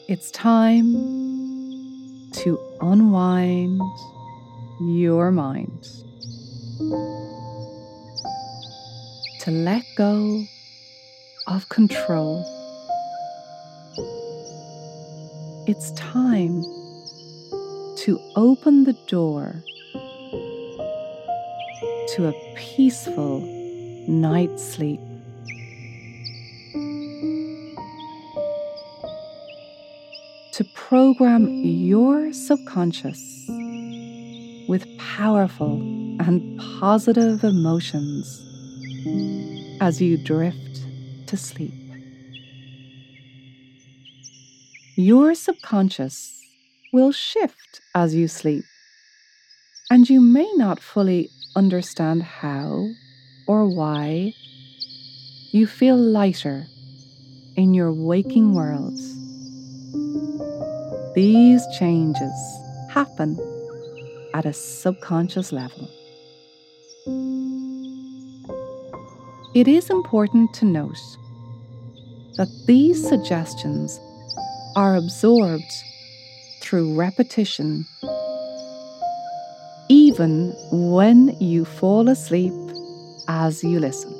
It's time to unwind your mind, to let go of control. It's time to open the door to a peaceful night's sleep. To program your subconscious with powerful and positive emotions as you drift to sleep. Your subconscious will shift as you sleep, and you may not fully understand how or why. You feel lighter in your waking world. These changes happen at a subconscious level. It is important to note that these suggestions are absorbed through repetition, even when you fall asleep as you listen.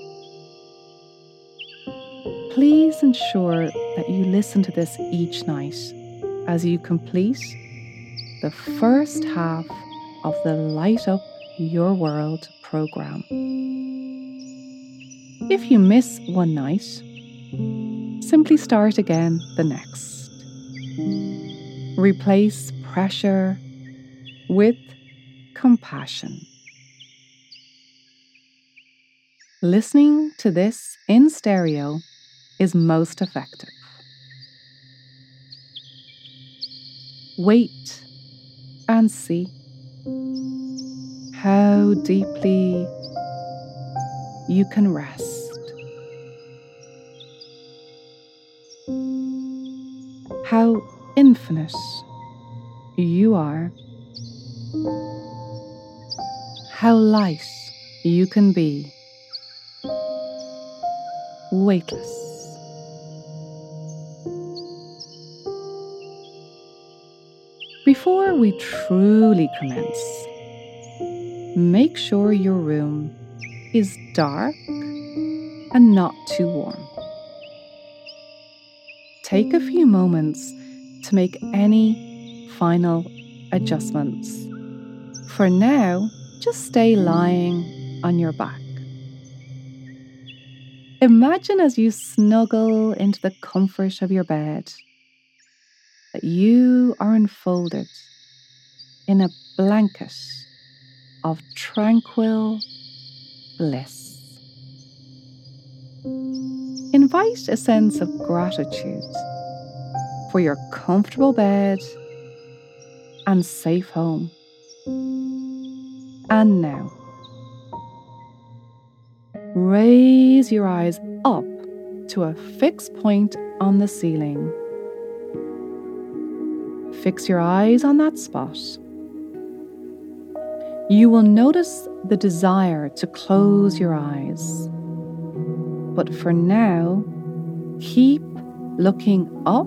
Please ensure that you listen to this each night as you complete the first half of the Light Up Your World program. If you miss one night, simply start again the next. Replace pressure with compassion. Listening to this in stereo is most effective. Wait and see how deeply you can rest. How infinite you are. How light you can be. Weightless. Before we truly commence, make sure your room is dark and not too warm. Take a few moments to make any final adjustments. For now, just stay lying on your back. Imagine as you snuggle into the comfort of your bed that you are enfolded in a blanket of tranquil bliss. Invite a sense of gratitude for your comfortable bed and safe home. And now, raise your eyes up to a fixed point on the ceiling. Fix your eyes on that spot. You will notice the desire to close your eyes. But for now, keep looking up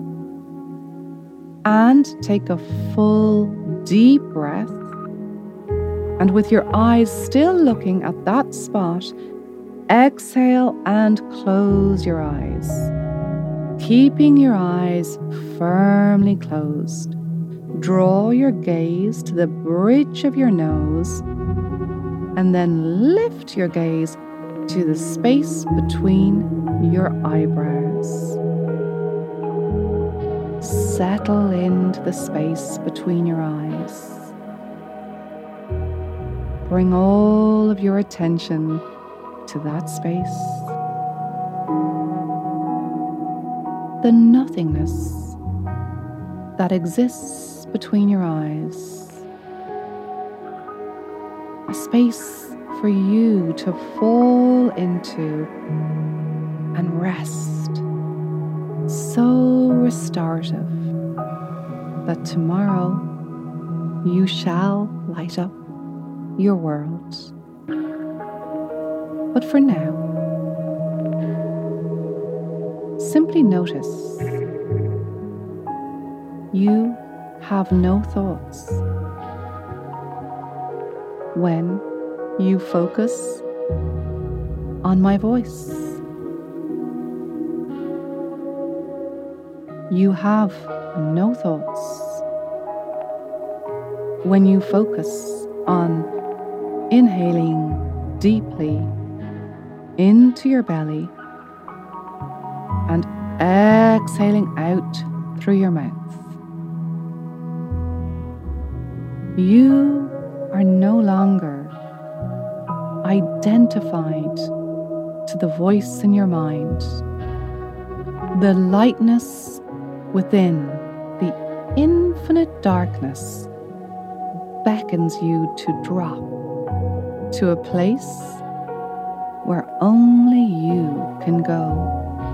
and take a full, deep breath. And with your eyes still looking at that spot, exhale and close your eyes, keeping your eyes firmly closed. Draw your gaze to the bridge of your nose and then lift your gaze to the space between your eyebrows. Settle into the space between your eyes. Bring all of your attention to that space. The nothingness that exists between your eyes. A space for you to fall into and rest. So restorative that tomorrow you shall light up your world. But for now, simply notice you have no thoughts. When you focus on my voice, you have no thoughts. When you focus on inhaling deeply into your belly and exhaling out through your mouth, you are no longer identified to the voice in your mind. The lightness within, the infinite darkness, beckons you to drop to a place where only you can go.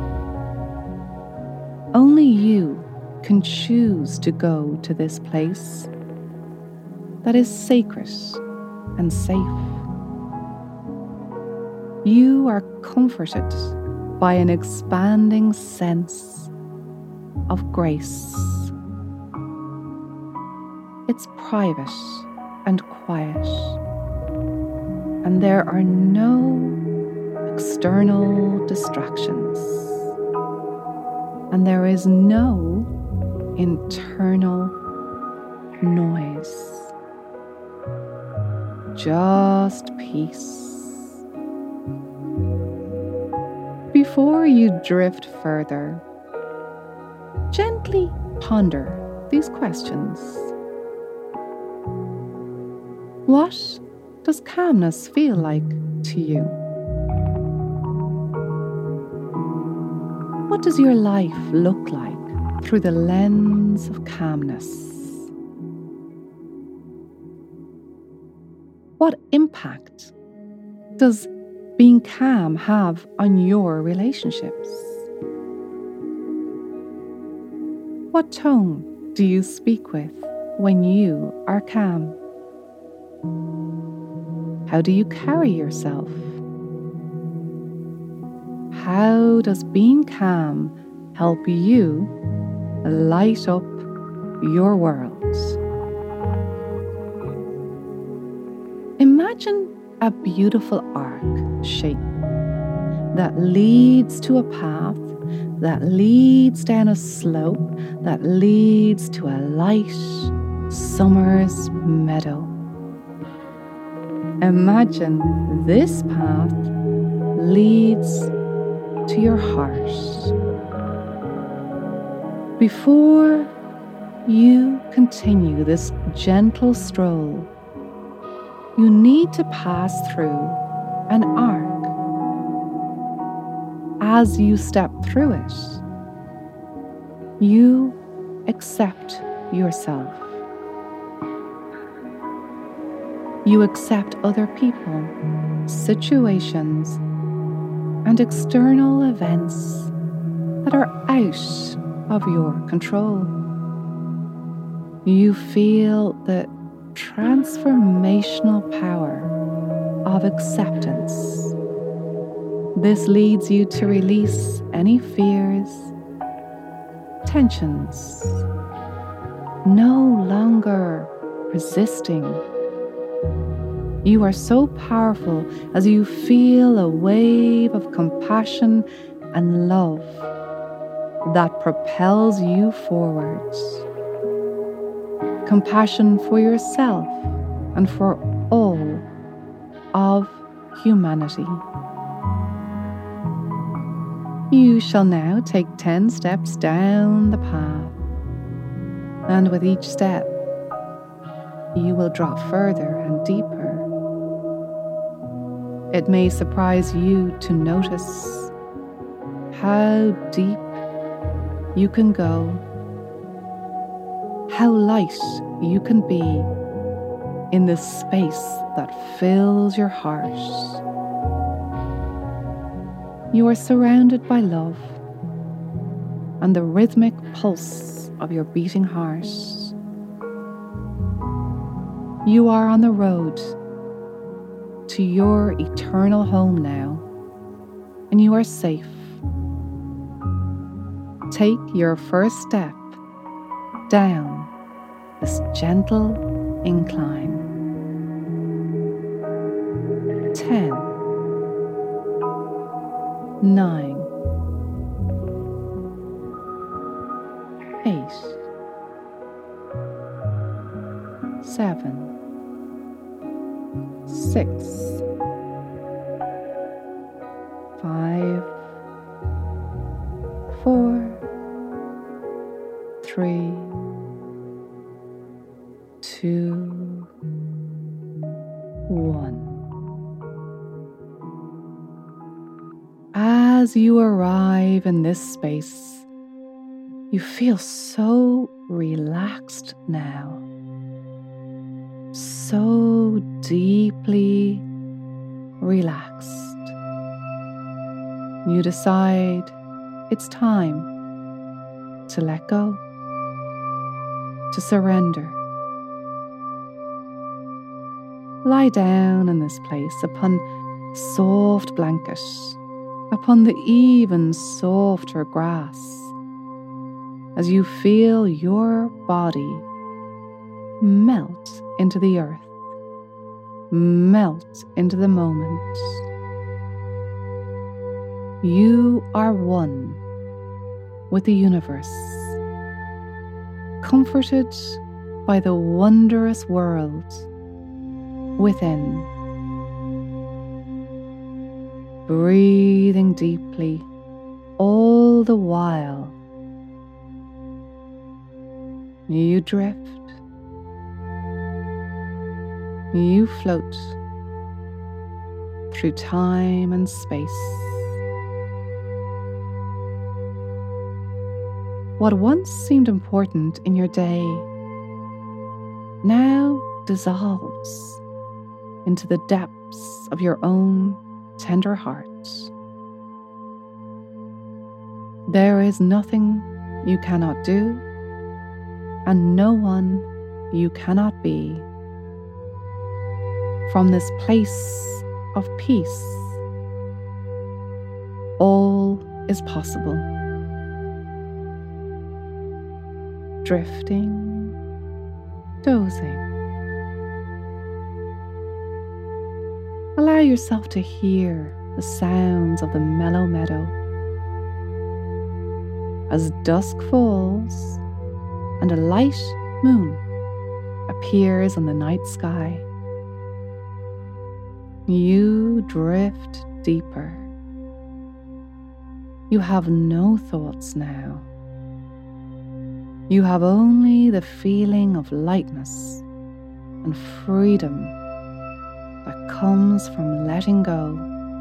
Only you can choose to go to this place that is sacred and safe. You are comforted by an expanding sense of grace. It's private and quiet, and there are no external distractions, and there is no internal noise. Just peace. Before you drift further, gently ponder these questions. What does calmness feel like to you? What does your life look like through the lens of calmness? What impact does being calm have on your relationships? What tone do you speak with when you are calm? How do you carry yourself? How does being calm help you light up your world? Imagine a beautiful arc shape that leads to a path, that leads down a slope, that leads to a light summer's meadow. Imagine this path leads to your heart. Before you continue this gentle stroll, you need to pass through an arc. As you step through it, you accept yourself. You accept other people, situations, and external events that are out of your control. You feel the transformational power of acceptance. This leads you to release any fears, tensions, no longer resisting. You are so powerful as you feel a wave of compassion and love that propels you forwards. Compassion for yourself and for all of humanity. You shall now take 10 steps down the path, and with each step, you will drop further and deeper. It may surprise you to notice how deep you can go, how light you can be in the space that fills your heart. You are surrounded by love and the rhythmic pulse of your beating heart. You are on the road to your eternal home now, and you are safe. Take your first step down this gentle incline. 10, 9, 8, 7, 6, 5, 4, 3, 2, 1. As you arrive in this space, you feel so relaxed now, so deeply relaxed. You decide it's time to let go, to surrender. Lie down in this place upon soft blanket, upon the even softer grass, as you feel your body melt into the earth, melt into the moment. You are one with the universe, comforted by the wondrous world within. Breathing deeply all the while, you drift, you float through time and space. What once seemed important in your day now dissolves into the depths of your own tender heart. There is nothing you cannot do, and no one you cannot be. From this place of peace, all is possible. Drifting, dozing. Allow yourself to hear the sounds of the mellow meadow. As dusk falls and a light moon appears on the night sky, you drift deeper. You have no thoughts now. You have only the feeling of lightness and freedom that comes from letting go.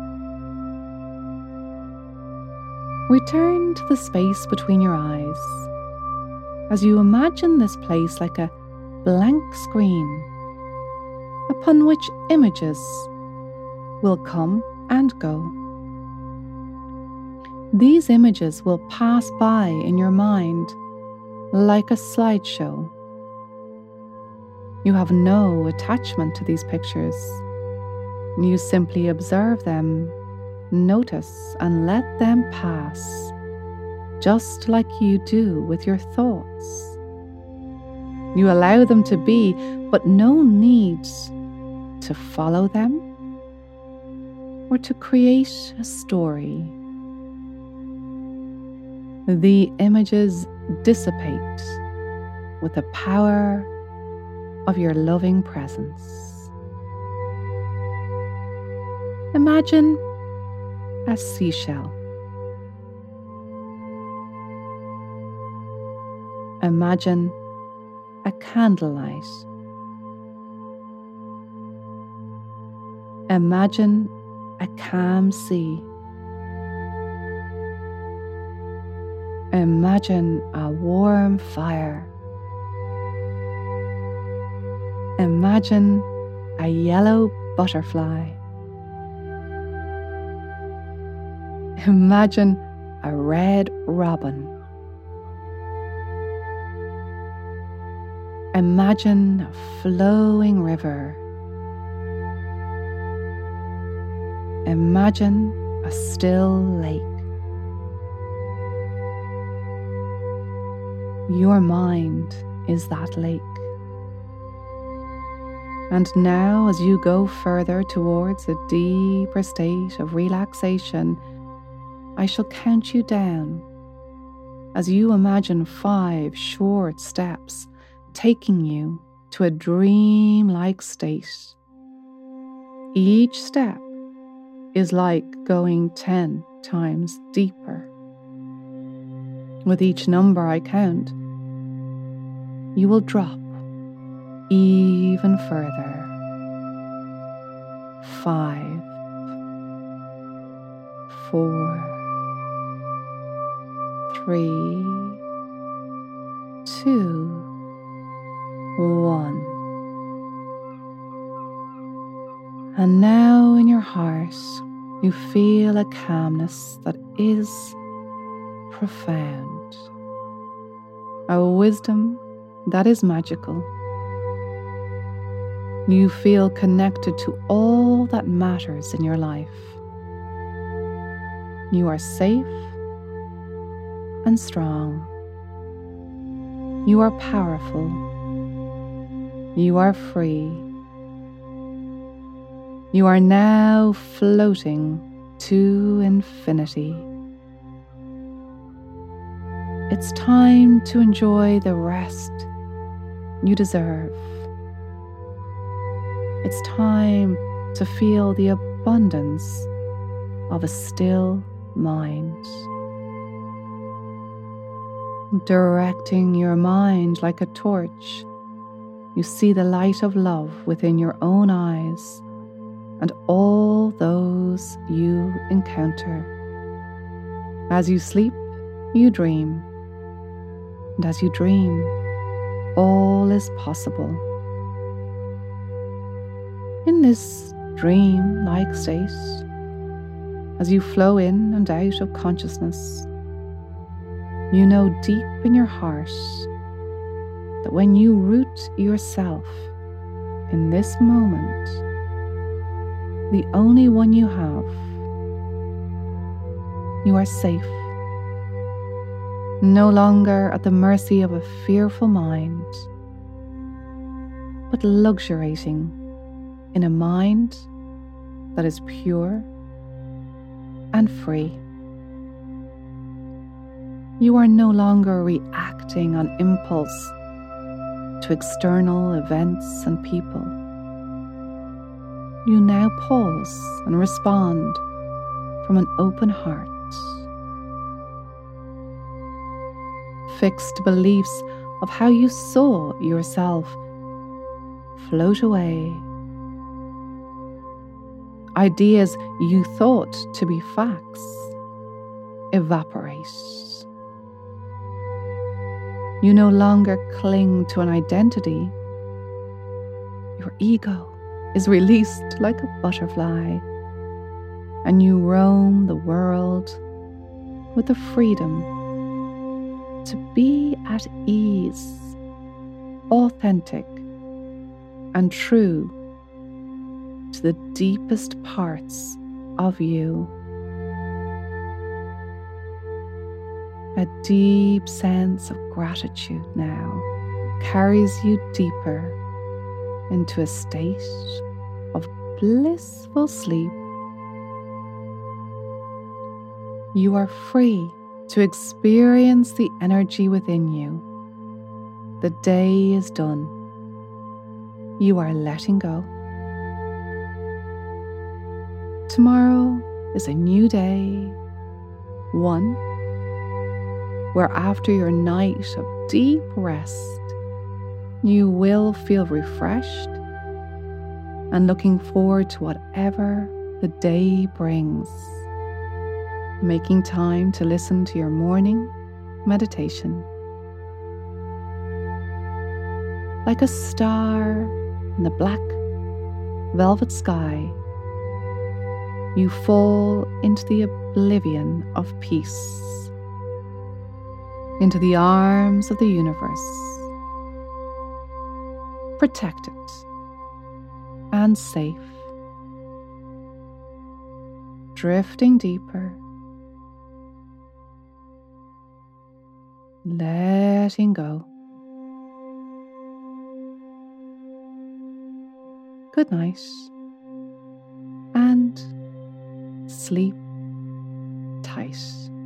Return to the space between your eyes as you imagine this place like a blank screen upon which images will come and go. These images will pass by in your mind like a slideshow. You have no attachment to these pictures. You simply observe them, notice, and let them pass, just like you do with your thoughts. You allow them to be, but no need to follow them or to create a story. The images dissipate with the power of your loving presence. Imagine a seashell. Imagine a candlelight. Imagine a calm sea. Imagine a warm fire. Imagine a yellow butterfly. Imagine a red robin. Imagine a flowing river. Imagine a still lake. Your mind is that lake. And now, as you go further towards a deeper state of relaxation, I shall count you down as you imagine 5 short steps taking you to a dream-like state. Each step is like going 10 times deeper. With each number I count, you will drop even further. 5, 4, 3, 2, 1. And now in your heart, you feel a calmness that is profound, a wisdom that is magical. You feel connected to all that matters in your life. You are safe and strong. You are powerful. You are free. You are now floating to infinity. It's time to enjoy the rest you deserve. It's time to feel the abundance of a still mind. Directing your mind like a torch, you see the light of love within your own eyes and all those you encounter. As you sleep, you dream. And as you dream, all is possible. In this dream-like state, as you flow in and out of consciousness, you know deep in your heart that when you root yourself in this moment, the only one you have, you are safe, no longer at the mercy of a fearful mind, but luxuriating in a mind that is pure and free. You are no longer reacting on impulse to external events and people. You now pause and respond from an open heart. Fixed beliefs of how you saw yourself float away. Ideas you thought to be facts evaporate. You no longer cling to an identity. Your ego is released like a butterfly, and you roam the world with the freedom to be at ease, authentic, and true to the deepest parts of you. A deep sense of gratitude now carries you deeper into a state of blissful sleep. You are free to experience the energy within you. The day is done. You are letting go. Tomorrow is a new day, one where after your night of deep rest, you will feel refreshed and looking forward to whatever the day brings. Making time to listen to your morning meditation. Like a star in the black velvet sky, you fall into the oblivion of peace, into the arms of the universe, protected and safe, drifting deeper. Let letting go. Good night, and sleep tight.